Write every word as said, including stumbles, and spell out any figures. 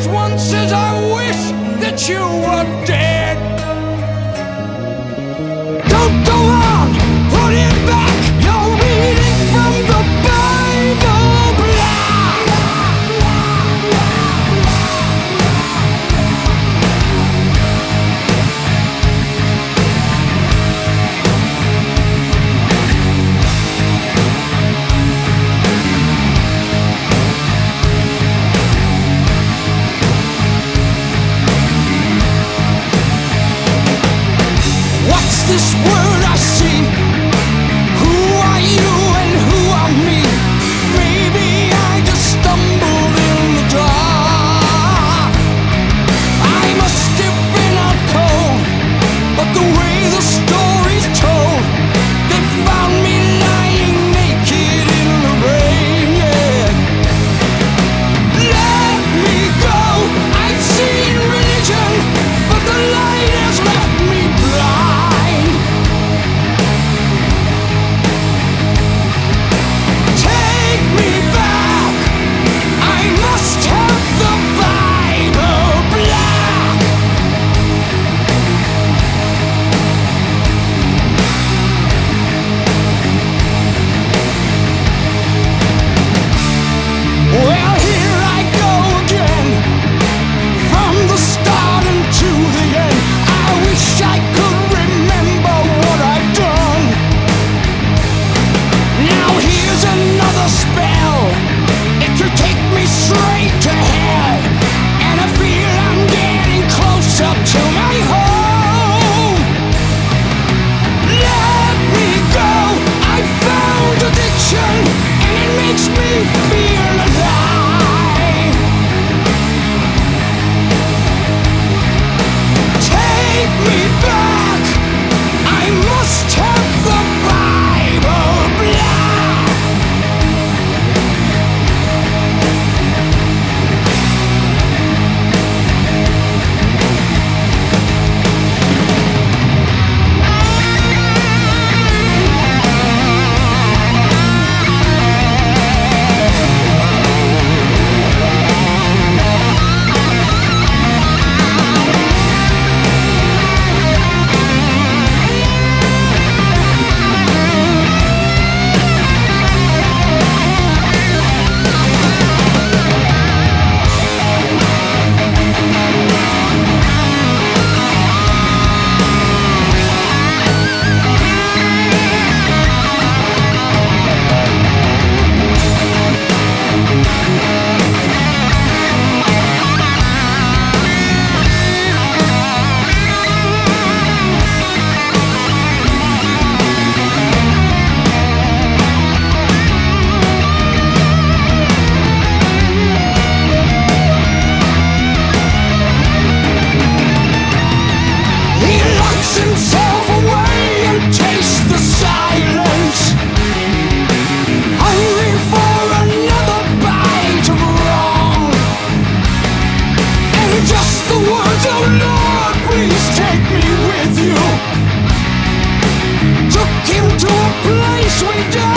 just once says I wish that you were dead. Don't go on, put it back. You're reading from the Bible black. What's this word I see? Who are you and who are me? Maybe I just stumbled in the dark. I must have been out cold, but the way the story's told, they found me lying naked in the rain, yeah. Let me go, I've seen religion, but the light has left me blind. Take me back, I must have the Bible black. Well, here I go again, from the start and to the end. I wish I could remember what I've done. Now here's another spell, it could take me straight to hell, and I feel I'm getting closer to my home. Let me go, I found addiction, and it makes me feel alive. Take me back, I must have the Bible black. He locks himself away and tastes the silence, hungry for another bite of wrong. And just the words, oh Lord, please take me with you, took him to a place we don't